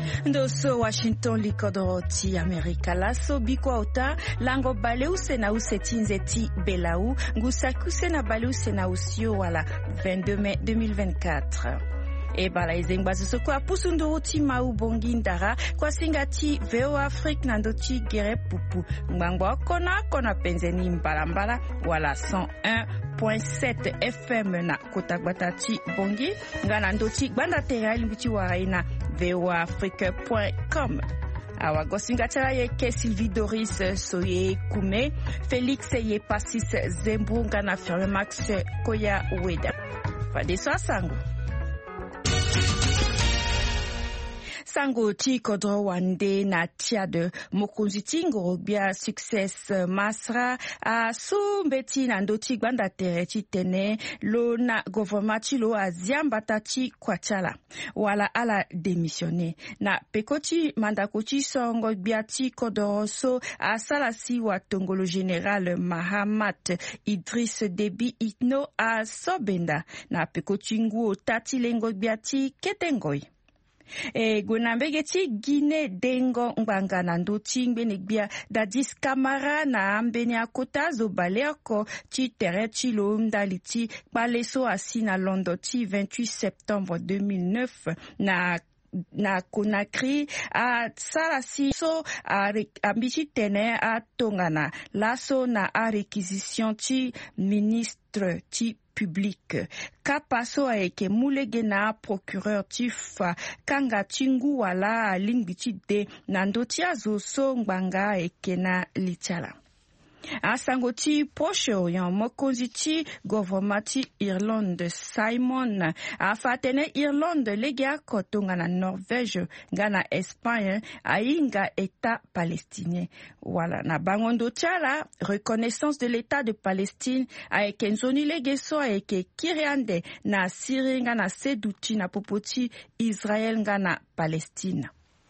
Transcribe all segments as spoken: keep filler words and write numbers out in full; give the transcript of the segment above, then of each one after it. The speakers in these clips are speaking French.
Ndoso Washington likodoro ti Amerika laso bikwa ota lango baleu sena usetinze ti belau ngusaku sena baleu sena usio wala vingt-deux mai deux mille vingt-quatre. E bala izengbazo so kwa pusunduru ti mau bongi ndara kwa singati V O Afrique nando ti gere pupu ngangwa kona kona penzeni mbalambala wala cent un point sept F M na kotagbata ti bongi ngana ndo ti gbanda tera limbuti waraina V O Afrique point com. Awa gosingatara yeke Sylvie Doris Soye Kume, Félix ye Passis Zembu ngana firme Max Koya Weda. Fadeso asango. Sango ti kodro wande na tiade mokonzi ti ngorobia success masra a so mbeti na ndoti gbanda tere ti tene lo na gouvernement ti lo a ziambata ti kwachala wala ala démissionné na pekoti mandako ti songo bia ti kodro so a salasi wa tongolo général Mahamat Idriss Déby Itno a sobenda na pekoti ngu tati lengo bia ti ketengoi. E gonambege ti Guinée dengo ngbanga na ndo ti ngbene gbia Dadis Camara na ambeni akota zo baleako ti tere ti lo ndali ti kpaleso asi na London ti vingt-huit septembre deux mille neuf na na Conakry a salasi so a ambiti tene a tongana laso na a réquisition ti ministre ti public kapaso ayeke mulege na procureur ti fa kanga tingu wala lingbi de na ndo ti azo so ngbanga ayeke na litiala. Asango ti Proche-Orient mokonzi ti gouvernement ti Irlande Simon a fatene Irlande lege akoto nga na Norvège nga na Espagne ainga état palestinien. Voilà na bangondo tiala reconnaissance de l'état de Palestine ayeke nzoni lege so ayeke kiriande na Syrie nga na seduti na popoti Israël nga na Palestine.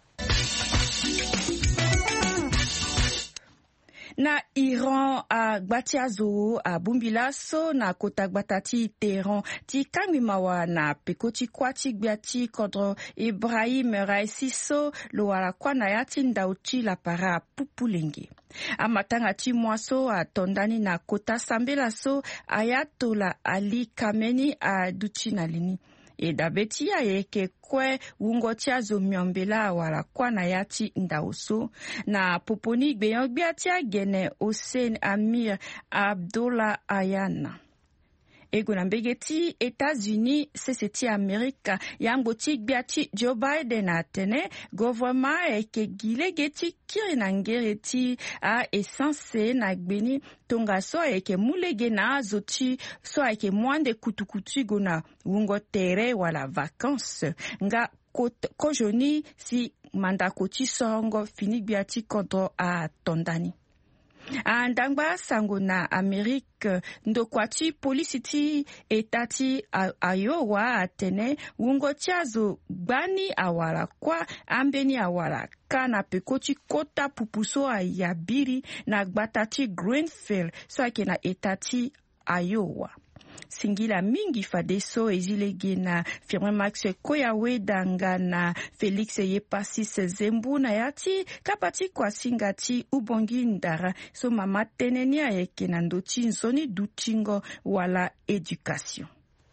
Na Iran a gbatiazo a bumbilaso na kota gbatati Tehran ti kangmimawa na pekoti kwati gbiati kodro Ibrahim Raisiso lo ala kwa na yati ndauti la para pupulenge. Amatanga ti mwaso a tondani na kota sambelaso Ayatollah Ali Khamenei a duti na lini. E dabeti ya yeke kwe wungoti azo myombela wala kwa na yati ndauso na poponi gbeyon gbiati agene Hossein Amir Abdullah Ayana. Ego na mbegeti États-Unis seseti Amerika yango ti gbiati Joe Biden atene gouvernement eke gilegeti kiri na ngere ti a essence na gbeni tonga so eke mulege na azo ti so eke mwande kutukutu go na wungo tere wala vacances nga kojoni si mandako ti songo fini gbiati kodro a tondani. Andangba sango na Amerika ndokwati polisi ti etati Iowa atene wungo tiazo gbani awala kwa ambeni awala kana pekoti kota pupuso a yabiri na gbatati Greenfield so ake na etati Iowa. Singila mingi fadeso ezilege na firme Max Koya Weda nga na Félix ye Passis Zembu na yati kapati kwa singati ubongi ndara so mama teneni ayeke na ndoti nzoni dutingo wala éducation.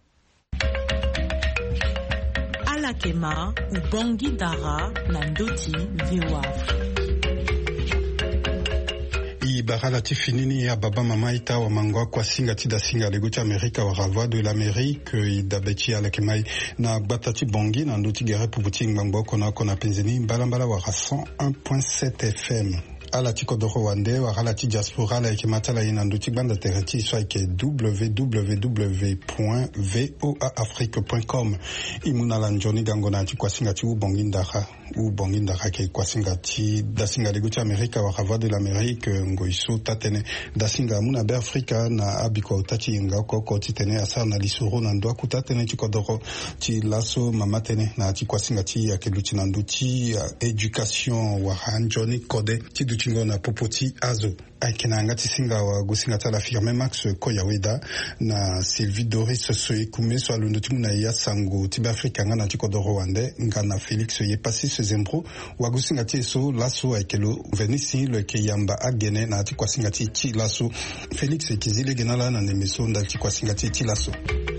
Alakema ubongi ndara na ndoti V O A. Barala tifinini ya baba mama ita wa mangwa kwa singa tida singa legoti Amerika wa ralva de l'Amérique idabeti ala kemai na batati bongi na ndoti gere pubuti ngangbo kona kona penzeni balambala wa cent un point sept F M. Ala tiko doro wande wa ala ti diaspora la eke matala ina nduti banda tereti so eke w w w point v o a afrique point com imuna la njoni gango na ti kwa singa ti u bongi ndaka u bongi ndaka ke kwa singa ti da singa lego ti Amerika wa rava de l'Amérique ngoiso tatene da singa muna be Afrika na abiko utati inga koko ti tene asa na lisuro na ndwa kutatene ti kodoro ti laso mamatene na ti kwa singa ti ya keluti na nduti éducation wa hanjoni kode ti buchingo na popoti azo aikena ngati singa wa gusinga tala firme Max Koyaweda na Sylvie Doris Soekume so alundo timuna ya sango tibe Afrika ngana tikodo Rwanda ngana Felix Yepasi Sezembro wa gusinga tieso laso aikelo venisi le kiyamba agene na tikwasinga ti laso Felix Kizile genala na nemeso nda tikwasinga ti laso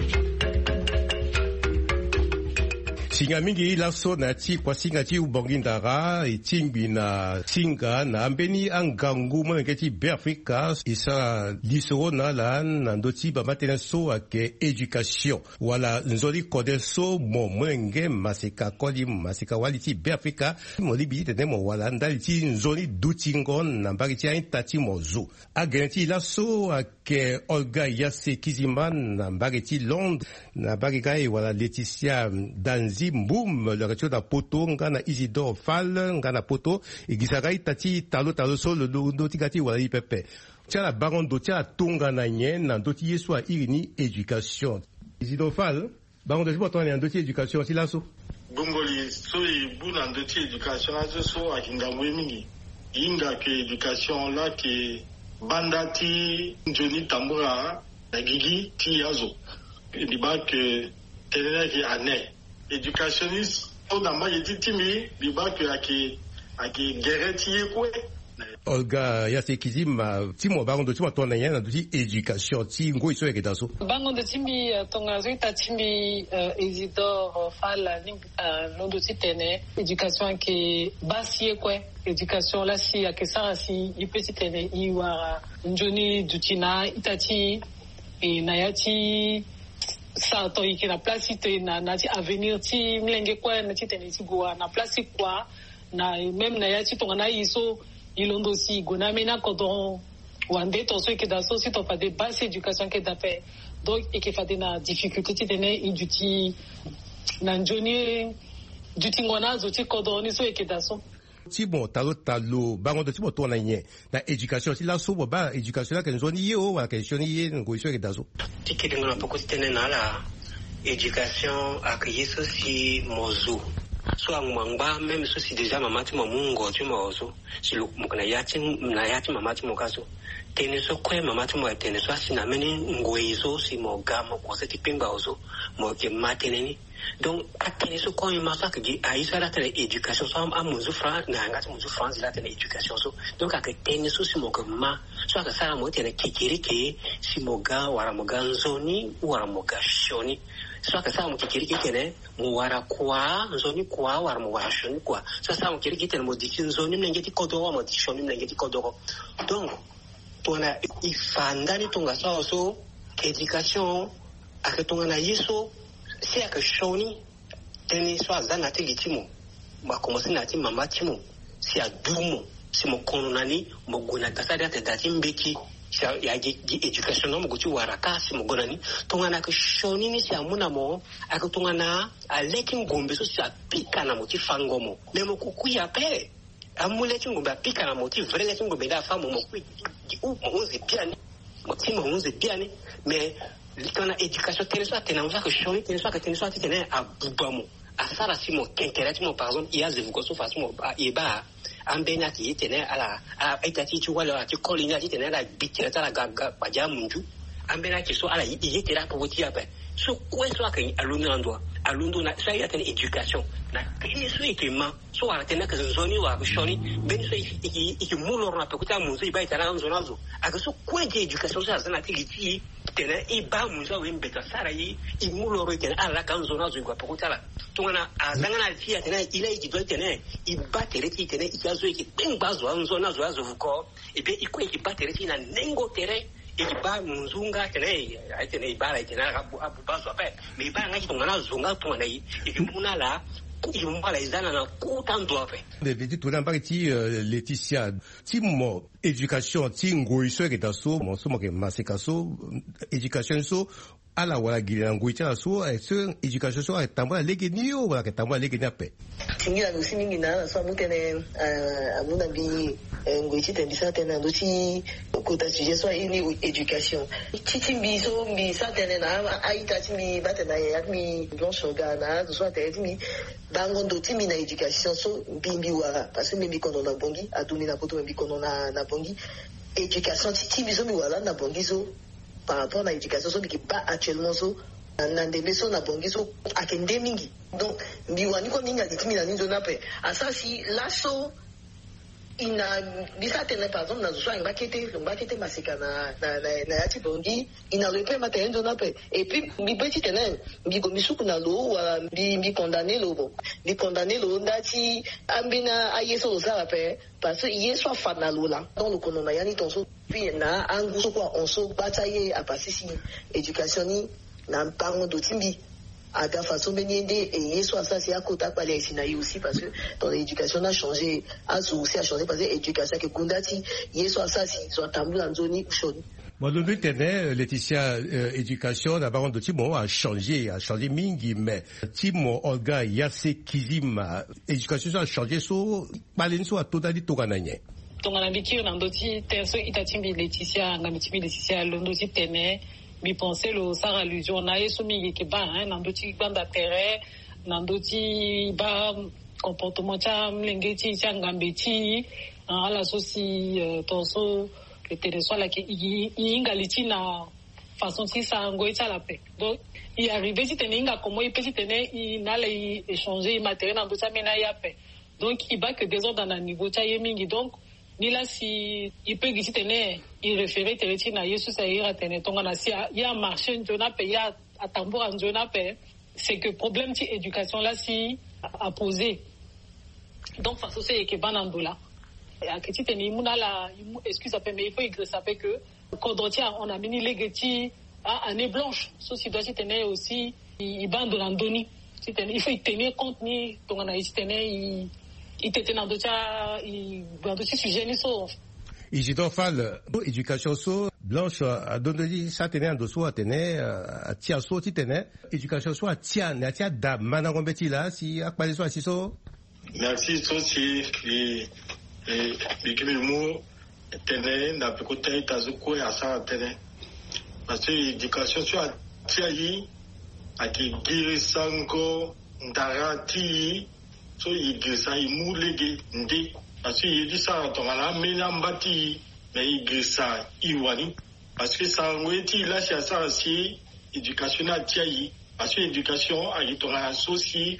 singa mingi laso na ti kwa singa ti ubongindara itimbi na singa na ambeni angangu mwenge ti be Afrika isa lisoro na la na ndoti ba matena so ake education wala nzoli kode so mo mwenge masika kodi masika wali ti be Afrika mo libi tene mo wala ndali ti nzoli dutingo na mbagi ti intati mozu agenti laso ake Olga Yase Kiziman na mbagi ti Londres na mbagi kai wala Laetitia Danzi Mboum le retio da poto ngana Isidore Fall ngana poto igisagai tati talo talo so le do tigati wala ipepe tia la baron do tia tonga na nyen na do ti yeso a irini education Isidore Fall baron de poto na do ti education ti laso bongoli so e bu na do ti education aso so akinga mwemingi inga ke education la ke bandati njoni tambura na gigi ti azo di ba ke tenena ki ane éducationniste on a moi dit timi di ba ke aki aki gereti ekwe Olga Yase Kizima timo baron do timo tona yana do ti éducation ti ngoi so e daso bango de timi tonga zita timi Isidore Fall no do ti tene éducation ke basi ekwe éducation la si ake sara si i petit tene i wara njoni dutina itati e nayati sa to iki na place te na na ti avenir ti mlenge kwa na ti tene ti goa na place kwa na même na ya ti tonga na iso ilondo si gona mena kodon wande to so ke da so si to fa de basse éducation ke da pe donc e ke fa de na difficulté ti tene i duti na njoni duti ngona zo ti kodon ni so e ke da so ti bon talo talo bango de ti bon tona nye na éducation ti la so bo ba éducation la ke nzoni ye o wa question ye ngo so ke da so ti ke ngona poko tene na la éducation ak yeso si mozu so angmangba même so si déjà mama ti mo mungo ti mo so si lu mo na yati na yati mama ti mo kaso tene so kwe mama ti mo tene so asina meni ngoi so si mo gamo ko se ti pimba so mo ke matene ni donc atene so ko ma sa ke ai sa la tele éducation so am muzu fra na ngati muzu France la tele éducation so donc ak tene so si mo ke ma so ak sala mo tene kikiriki si mo ga wara mo ganzoni wara mo gashoni so aka samu kikiriki tene mu wara kwa nzoni kwa wara mu wara shoni kwa so samu kikiriki tene mo dikin nzoni mnenge ti kodo mo di shoni mnenge ti kodo donc tona ifanda ni tonga so so education aka tonga na yeso si aka shoni tene so azana te gitimo ba komosi na ti mama timo si adumo si mo kono nani mo gona tasari ate dati mbeki ya gi education no go ti wara kasi mo gonani tonga na ke shoni ni si amuna mo aka tonga na aleki ngombe so si apika na mo ti fangomo me mo kukuya pe amule ti ngombe apika na mo ti vrele ti ngombe da fa mo mo ku u mo unzi piani mo ti mo unzi piani me likana education tene so atena mo sa ke shoni tene so aka tene so ati tene abubamo asara si mo kenkere ti mo par exemple iya zevugo so fa si mo eba ambenya ti tene ala a itati ti wala ti kolinya ti tene ala bitira tala gaga baja munju ambenya ti so ala yitira po ti ape so ko so aka alundu andwa alundu na sai atene education na kini so ikima so ala tene ka zoni wa shoni ben so iki iki mulo na pe kuta munzu iba itara nzo nazo aka so ko education so azana ti ti tene iba munzu we mbeta sara yi imulo ro tene ala ka nzo nazo igwa pe kuta tungana azangana ti tene ile iki do tene iba tere ti tene zo iki bengbazo anzo nazo azo vuko ebe ikwe iki batere ti na nengo tere iki ba muzunga tene ai tene ibara tene abu abu bazo ape me ibara ngaki tongana zunga tongana iki munala iki mbala izana na kutanzo ape de viti to na ti Laetitia ti mo éducation ti ngoi so ke daso mo so mo ke masika so éducation so ala wala gila nguicha so so education so tambula lege niyo wala tambula lege nape tingira lusimingi na so mutene amuna bi nguichi tendisa tena luchi kota sujet so ini education titi bi so bi sa tena na aita timi batena ya mi blanche gana so temi bangondo timi na education so bimbi wala parce que mimi kono na bongi adumi na poto mimi kono na na bongi éducation titi biso mi wala na bongi so par rapport à l'éducation so qui pas actuellement so na ndebe so na bongi so akende mingi donc biwani ko ninga ditimi na nizo nape asasi laso ina bisa tena par exemple na zo nga kete nga kete masika na na na yati bongi ina lepe matendo nape et puis mi petit tena mi ko misuku na lo wala mi mi condamner lo bon mi condamner lo ndati ambina ayeso za pe parce que yeso fa na lo la dans le konona yani tonso puis na angu so kwa onso bataye a pasisi éducation ni na parents d'otimbi à la façon de nier et yeso asasi akota pale sinayi aussi parce que dans l'éducation a changé azu aussi a changé parce que l'éducation que kundati yeso asasi so tambula nzoni ushoni. Bon, le but est, Laetitia, euh, éducation, la baronne de Timo a changé, a changé mingi, mais Timo, Olga, Yase, Kizima, éducation a changé, so, balenso a totali togananye. Tonganabiki, Nandoti, Tenso, Itatimbi, Laetitia, Ngamitibi, Laetitia, Londoti, Tene, mi pensé le Sarah allusion, na yeso mingi ki ba, hein, Nandoti, Banda Tere, Nandoti, ba, comportement, cham, lengeti, changambeti, à la soci, tonso, intéressant là qui il ingaliti na façon si ça ngoita la paix donc il arrivé si teninga comment il peut si tenir il n'allait échanger matériel dans tout ça mais na ya paix donc il bat que des ordres dans le niveau cha yemingi donc ni là si il peut gisi tenir il référer tereti na yesu ça ira tenir donc na si il y a marché njona paix il y a atambura njona paix c'est que problème de éducation là si a posé donc face au c'est que banandola à que tu tenais mon la excuse après mais il faut écrire ça fait que quand on a mis les geti à année blanche ceci doit se tenir aussi il bande l'andoni il faut tenir compte ni donc on a il tenir il il était dans d'autres il dans d'autres sujets ni so Isidore Fall éducation so blanche a donné ça tenait en dessous à tenir à tia so ti tenir éducation so à tia na tia da managombeti là si à pas so so merci aussi et bikimi mu tene na pekota tazuko ya sa tene parce que éducation sur tiayi akigiri sango ndarati so igisa imu lege ndi parce que il dit ça tongala mena mbati mais igisa iwani parce que ça ngweti la sia ça si éducation na tiayi parce que éducation agitonga associé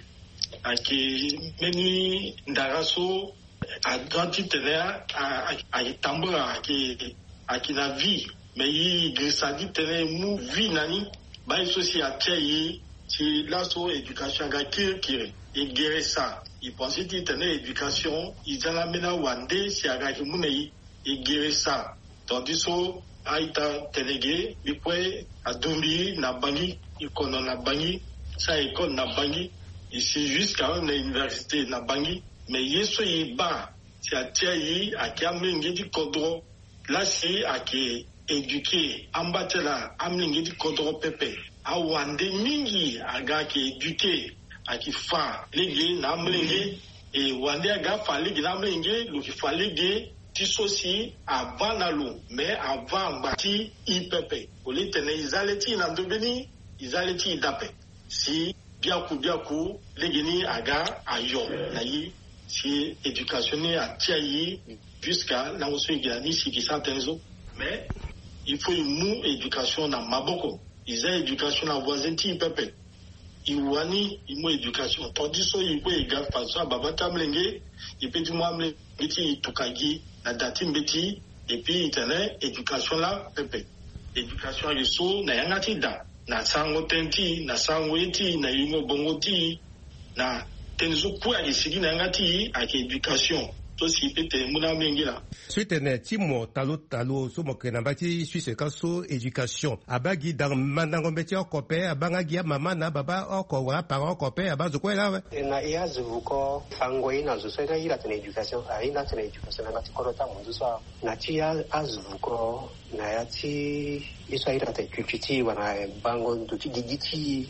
aki meni ndaraso a grandi tenir à à tambura qui à qui la vie mais il grandi tenir mou vie nani ba il aussi à tiayi si la so éducation ga qui qui et guérir ça il pensait qu'il tenir éducation il a la mena wande si à ga qui munei et guérir ça tandis so aita tenege il peut à dombi na bangi il connaît na bangi ça école na bangi ici jusqu'à l'université na bangi mais yeso yiba si atiayi aki amlingi di kodro là si aki éduqué ambatela amlingi di kodro pepe awande mingi aga ki éduqué aki fa ligi na amlingi et wande aga fa ligi na amlingi lu ki fa ligi ti sosi avant na lu mais avant bati i pepe oli tene izaleti na ndobeni izaleti dape si biaku biaku ligi ni aga ayo na yi si éducation à tiayi jusqu'à la reçu gani si qui s'entenzo mais il faut une mou éducation na maboko ils ont éducation na voisin ti pepe iwani imo éducation tandis so il peut égal façon baba tamlenge il peut du moi meti tukagi na dati mbeti et puis internet éducation là pepe éducation yeso na yangati da na sango tenti na sango eti na yimo bongo ti na tenzo kwa isigi na ngati avec éducation to si pete muna mengila suite ne timo talo talo so mo kena bati suisse kaso éducation abagi dans mandango beti okope abanga gia mama na baba oko wa parents okope abazo kwela na ya zuko fango ina zo so ila tene éducation aina tene éducation na tikorota mundu so na tia azuko na ya ti iso ila te culture wana bango nduti gigiti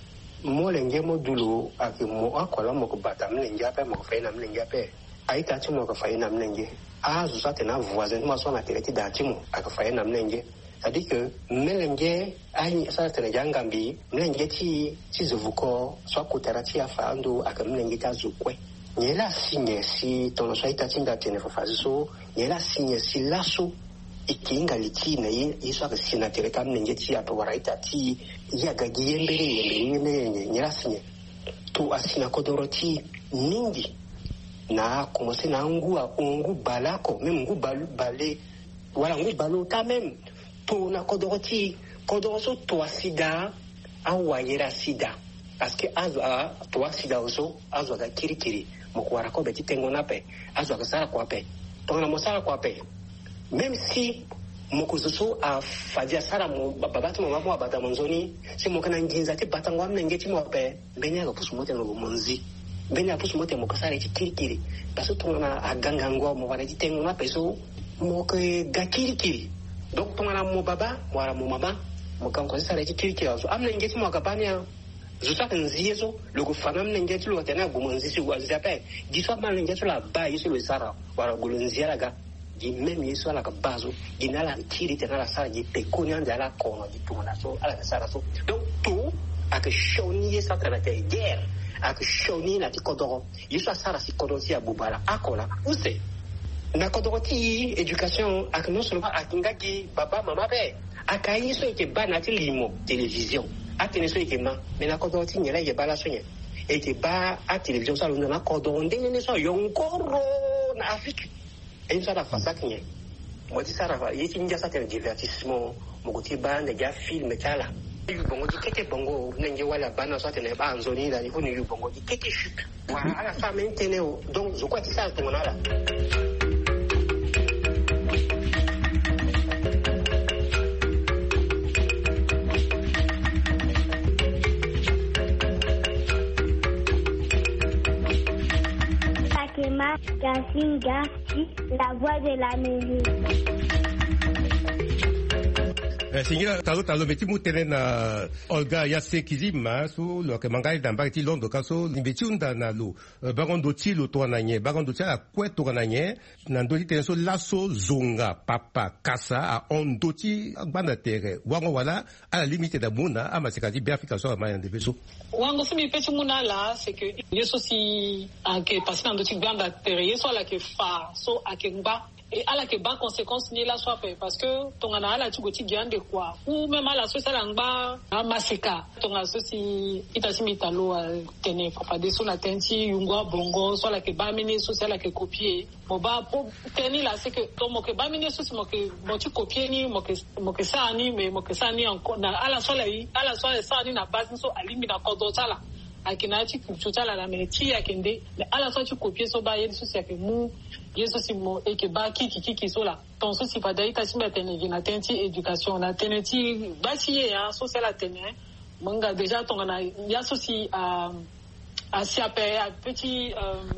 mo lenge mo dulu aki mo akola mo ko bata mlenge ape mo fa ina mlenge ape aita ti mo ko fa ina mlenge azu sa te na voisin mo so na teleti da ti mo aka fa ina mlenge c'est-à-dire que mlenge ai sa te na jangambi mlenge ti ti zuvuko so kutara ti afa ando aka mlenge ta zukwe nyela sinye si tono so ita tinda tene fa fa so nyela sinye si laso ikinga litina yi iso ka sina tere kam nje ti ato waraita ti ya gagi yembere yembere nyirasinye to asina kodoroti ningi na komose na ngua ungu balako même ngu balu balé wala ngu balu ta même to na kodoroti kodoroso to asida awayera sida parce que azwa to asida oso azwa ga kirikiri mokwara ko beti tengo nape azwa ga sara kwa pe to na mosara kwa pe même si mokuzusu a fadia sara mo babatu mama mo abata monzoni si mokana nginza te batangwa mnengeti mo pe benya ga pusu mote no monzi benya pusu mote mo kasara ti kirikiri baso tongana aganga ngo mo wala ti tengo na peso mo ke ga kirikiri donc tongana mo baba wala mo mama mo kan ko sara ti kirikiri so amna ngeti mo ga banya zusa nziezo lo ko fana mnengeti lo tena go monzi si wa zape diswa mnengeti la ba yiso lo sara wala go nziara ga di même yeso ala ka bazo di nala tiri te nala sara di pe ko nyanda ala kono di tuna so ala sara so donc tout a que shoni yesa tra te guerre a que shoni na ti kodoro yeso sara si kodoro si abubala akola use na kodoro ti éducation a que non seulement a kingaki baba mama be aka yeso ke bana ti limo télévision a tene so ke ma mais na kodoro ti nyela ye bala so nye e ke ba a télévision sa lo na kodoro ndenge ne so yonkoro na Afrique et ça la façade n'y moi dis ça là il y a une jasa tel divertissement mon côté bande ya film tala yu bongo di keke bongo nenge wala bana so tene ba nzoni la ni ko ni yu bongo di keke chute voilà à la fin maintenant donc je crois que ça tout là Gazinga, la voix de la mairie. Singira talo talo meti mutene na Olga Yase Kizima su lo ke mangai dan bagati londo kaso limbetiunda na lu bagondo ti lo to na nye bagondo ti a kweto na nye na ndo ti so laso zonga papa kasa a ondo ti banda tere wango wala à la limite da muna ama sekati bien Afrika so ma yande beso wango simi peti muna la c'est que yeso si a ke passer dans ti banda tere yeso la ke fa so a ke ngba et à la que bas conséquence ni la soit fait parce que ton ana la tu goti gande quoi ou même à la so ça langba a masika ton aso si itasimi talo tene papa de so na tenti yungwa bongo so la que ba mini so la que copier mo ba pour teni là c'est que ton mo que ba mini so mo que mo tu copier ni mo que mo que ça ni mais mo que ça ni encore na à la so la à la so ça ni na base so alimi na kodo ça là akina ti kuchuta la meti akende mais à la fois tu copier so ba yeso si ke mu yeso si mo e ke ba kiki kiki so la ton so si pa dai ta si metene na tenti éducation na teneti ba si ya so c'est la tene manga déjà ton na ya so si a a si appel a petit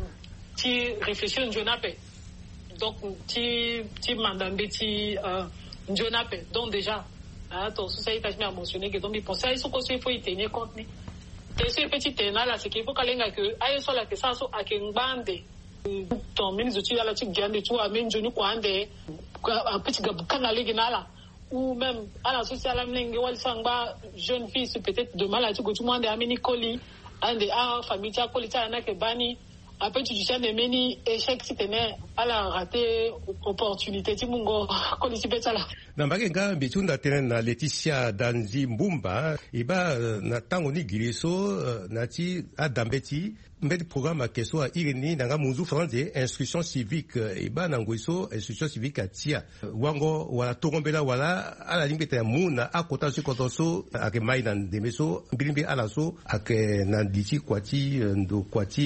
ti réflexion jonape donc ti ti mandambe ti jonape donc déjà ah ton so ça il t'a mentionné que donc il pensait il faut qu'il faut y tenir compte ni ce petit terrain là c'est qu'il faut qu'aller que aille sur la que ça so a bande ton ministre tu là tu gagne tu amène je nous quoi ande un petit canal là ou même à la sociale amène wal sangba jeune fille peut-être de mal à tu que tout le monde amène colis ande a famille ta colis ta na que bani après tu dis jamais meni échec si tenait à la rater opportunité ti mungo colis peut là na mbakenga mbitunda tena na Laetitia Danzi Mbumba iba na tango ni giriso na ti adambeti mbeti programme keso a irini nanga munzu français instruction civique iba na ngwiso instruction civique atia wango wala tokombela wala ala limbeta ya muna akota su kotoso ake mai na ndemeso mbilimbi ala so ake na diti kwati ndo kwati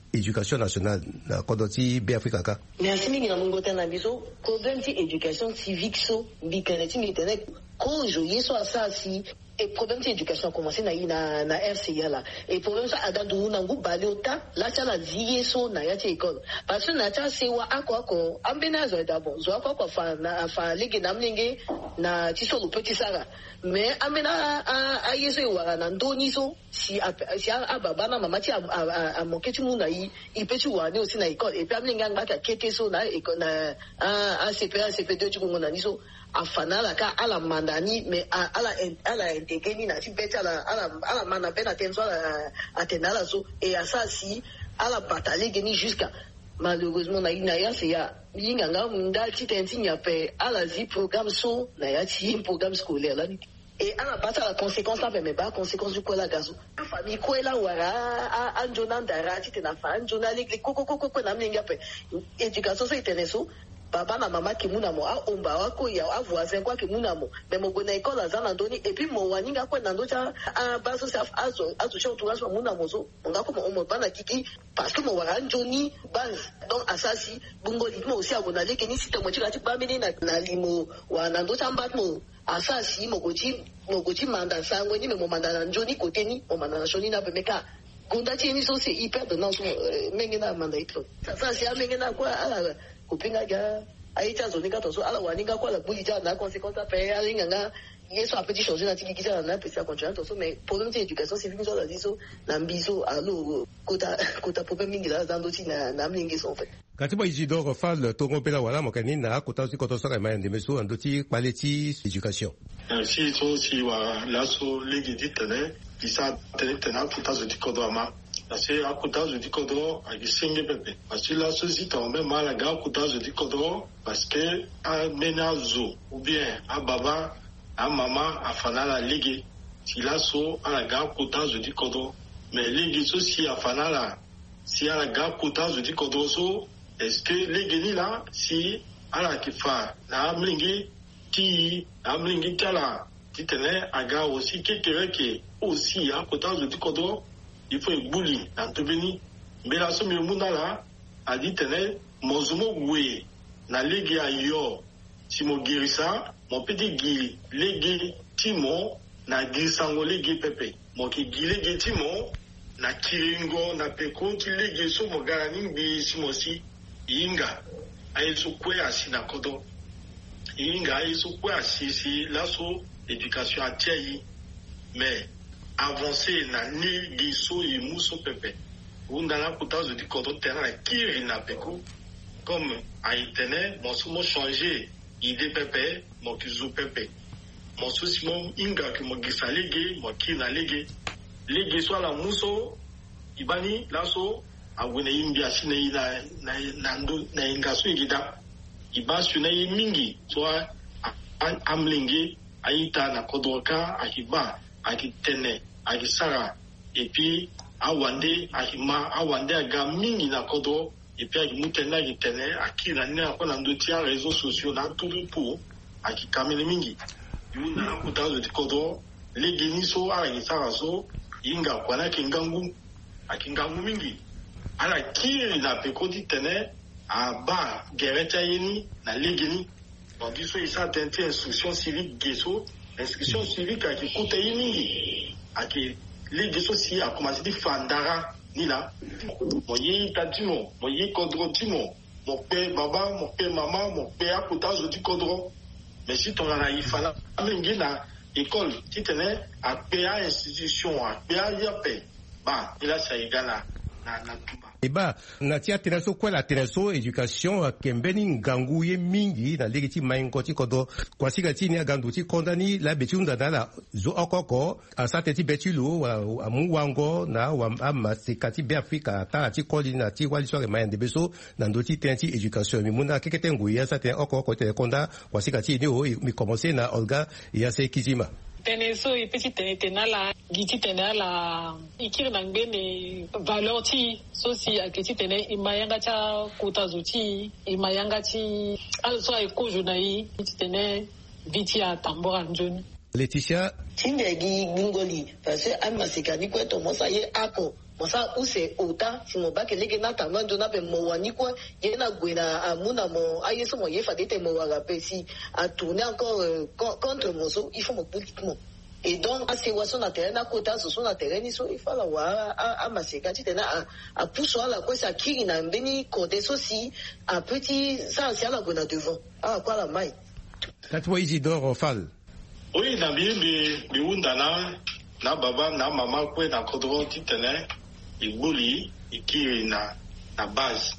éducation nationale na kodoti be Afrika ka. Merci mingi na mungo tena biso problème ti éducation civique so bikane ti internet ko joye so asasi et problème ti éducation a commencé na na na R C A là et problème ça adadu na ngu balota la cha la zie so na ya ti école parce que na cha sewa ako ako ambena zo d'abord zo ako ako fa na fa ligue na mlinge na ti so le petit sara mais amena a a yeso wa na ndoni so si si a baba na mama ti a a moke ti muna yi i petit wa ni aussi na école et puis amlinga ngaka keke so na école na a a C P A C P deux ti ko na ni so afana la ka ala mandani mais ala ala intégré na ti beta ala ala ala mana pena tenso ala atenala so et asasi ala bataille geni jusqu'à malheureusement na ina ya c'est ya yinga nga munda ti tenti nya pe ala zi programme so na ya ti programme scolaire là et ala bata la conséquence là mais ba conséquence du quoi la gazo famille ko la wara a anjona ndara ti tena fa anjona le koko koko ko na mlinga pe éducation so iteneso baba na mama ki muna mo a omba wako ya a voisin kwa ki muna mo mais mo gona école azana ndoni et puis mo waninga kwa na ndocha a baso sa azo azo cha utuwa so muna mozo nga ko mo bana kiki parce que mo wara njoni base donc asasi bungo litmo aussi agona leke ni sita mo chira ti bamini na na limo wa na ndocha mbat mo asasi mo gochi mo gochi manda sangwe ni mo manda na njoni kote ni mo manda na shoni na bemeka gonda ti ni so c'est hyper de non so mengena manda ito sasa si amengena kwa ala kupinga ja aita zonika to so ala waninga kwa la bulija na conséquence pe alinga nga yeso a petit changer na tikikisa na pesa continuer to so mais problème de éducation civique so la diso na mbiso alo kota kota problème mingi la dans doti na na mlingi so en fait katiba Isidore Fall tongo pela wala mokani na kota si koto saka mayande meso andoti quality éducation si so si wa la so legi ditene isa tene tena puta zo dikodoma parce à kutazo di kodro a gisinge pepe parce que la société on met mal à ga kutazo di kodro parce que a menazo ou bien a baba a mama a fana la ligue si la so a la ga kutazo di kodro mais ligue so si a fana la si a la ga kutazo di kodro so est-ce que ligue ni là si a la kifa na mlingi ti na mlingi tala ti tene a ga aussi quelque que aussi a kutazo di kodro il faut éboulir dans tout béni mais la somme munda là a dit tene mozumo we na legi ayo si mo girisa mon petit gili legi timo na gisango legi pepe mo ki gilegi timo na kiringo na peko ti legi so mo garani bi simosi inga ayeso kwe asina kodo inga ayeso kwe asisi la so éducation a tiei mais avancer na ni giso et muso pepe undana kutazo di kodo tena kiri na peko comme a itene mon sumo changer idée pepe mon kizu pepe mon susimo inga ki mo gisalege mo kina lege lege so la muso ibani laso awene imbia sine ina na na ndo na inga so igida ibasu na mingi so amlingi aita na kodoka akiba akitene akisara et puis awande akima awande aga mingi na kodo et puis akimutena akitene akira ni akona ndoti ya réseaux sociaux na tout pour akikamele mingi yuna kutazo dikodo legeni so akisara so inga kwana kingangu akingangu mingi ala kiri na pekodi tene aba gereta yeni na legeni donc il faut ça tenter instruction civique gesso instruction civique akikuta yini aki legi so si a commencé di fandara ni la moyi tatimo moyi kodro timo mon père baba mon père maman mon père akutazo di kodro mais si ton ala ifala mingi na école ti tene a pa institution a pa yape ba ila sa igana na na tuba eba na tia tenaso kwa la tenaso éducation kembeni ngangu ye mingi na legiti maingo ti kodo kwasika ti ni agandu ti kondani la betunda dala zo okoko asate ti betulo wa muwango na wa amasekati be Afrika ta ti koli na ti wali so mayande beso na ndoti tenti éducation mi muna kekete ngui ya sate okoko te konda kwasika ti ni o mi commencer na Olga ya se kizima tene so i petit tene tena la giti tena la ikiri na ngene valeur ti so si akiti tene imayanga cha kutazo ti imayanga ti also ai kojo na yi ti tene viti a tambora njoni Laetitia Tindegi Gungoli parce que amasikani kweto mosa ye ako mosa use ota si mo ba ke lege na tama ndo na be mo wani kwa ye na gwena amuna mo ayeso mo ye fadete mo waga pe si a tourner encore euh, contre mozo il faut mo politiquement et donc c'est wa son terrain na kota so son terrain ni so il faut la wa a maseka ti tena a a pousso la ko sa kiri na mbeni côté so si a petit ça c'est la gwena devant ah quoi la mai Katwa Isidore Fall. Oui, na bien bi bi undana na baba na mama kwe na kodro ti tena ibuli ikiri na na base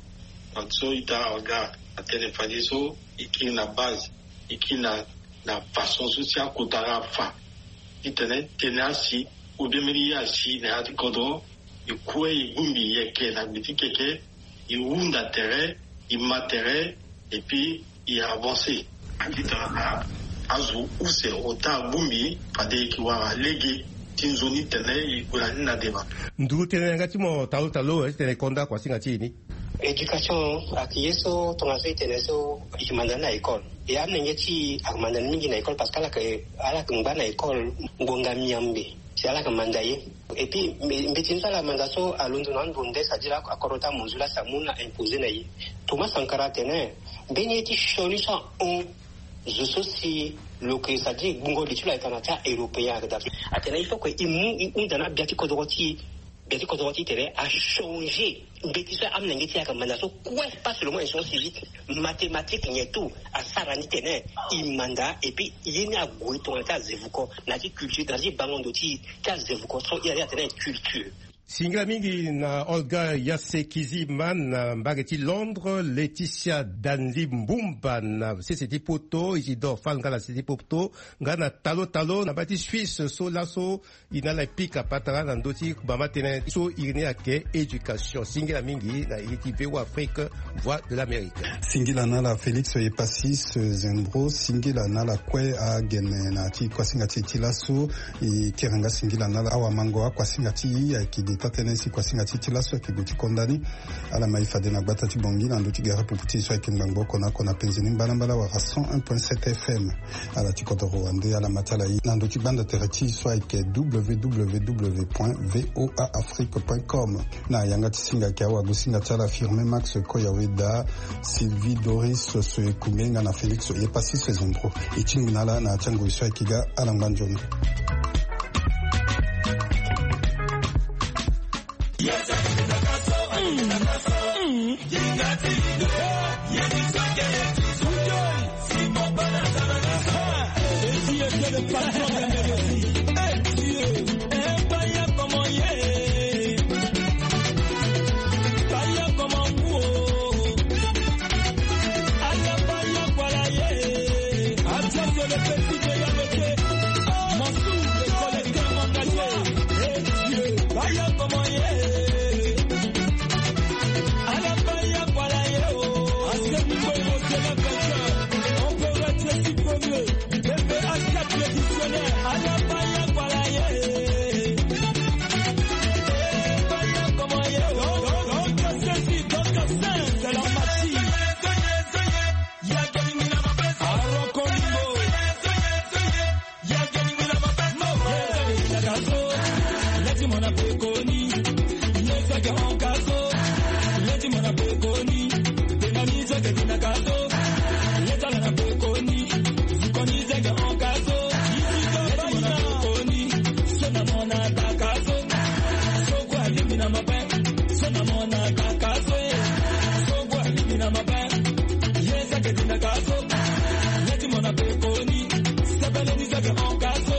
so ita oga atene fadiso ikiri na base ikiri na na façon sociale kotara fa itene tenasi udemiri ya si na ati kodro ikwe igumbi yeke na bitikeke iunda terrain immatériel et puis il a avancé akita azu use ota bumbi pade kiwa legi tinzoni tene ikulani na deba ndu tene ngati mo talo talo tene konda kwa singa chini education akiyeso tongaso tene so ikimanda na école et amnenge ti akumanda mingi na école parce que ala ke ala ke ngba na école ngonga miambe c'est ala ke mandaye et puis mbetinza la mandaso alundu na ndonde sadira akorota monzula samuna imposer na yi Thomas Sankara tene benye ti solution on je sais le que ça dit bungo litu la kanata européen atena il faut que imu undana biati kodoroti biati kodoroti tele a changé betisa amnenge ti akamanda so quoi pas seulement une chose civique mathématique ni tout a sarani tene imanda et puis yeni a goito ta zevuko na ti culture dans les bangondo ti ta zevuko so il y a tene culture. Singra mingi na Olga Yasekizima na mbageti Londres, Laetitia Danzi Mbumba na C C T Poto, Isidore Fall ngala C C T Poto, ngana talo talo na bati Suisse so laso inala pika patara na ndoti bama tene so irine ake éducation. Singira mingi na iti V O Afrique Voix de l'Amérique. Singila nala Félix Epasis Zembro, singila nala kwe a gene na ti kwa singati tilaso i keranga singila nala awa mango kwa singati ya kidi tatenesi kwa singati tilaso kiguti kondani ala maifa de na batati bongi na nduti gare puputi so kimbango kona kona penzini mbalambala wa cent un point sept F M ala tikoto rwande ala matala yi na nduti banda terati so ke w w w point voa afrique point com na yanga tisinga kia wa gusinga tala firme Max Koyaweda Sylvie Doris so kumenga na Félix Yepasi Sezondro itinginala na chango so kiga ala mbanjoni.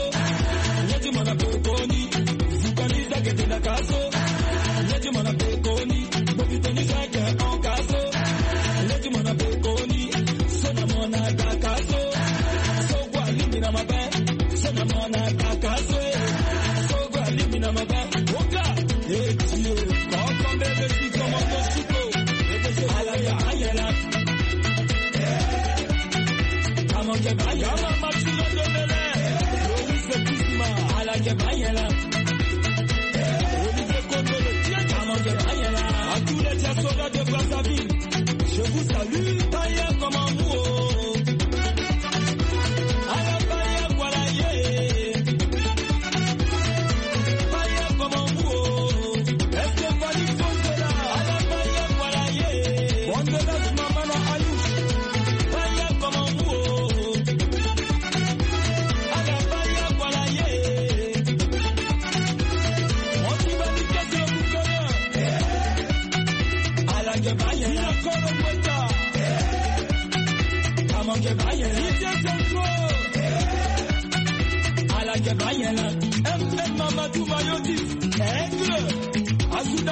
Let him on a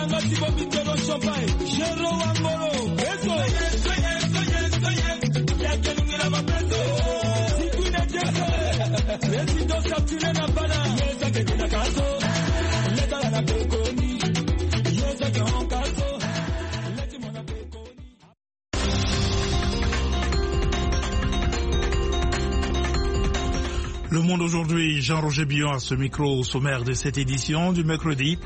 Le Monde aujourd'hui, Jean-Roger Billon à ce micro au sommaire de cette édition du mercredi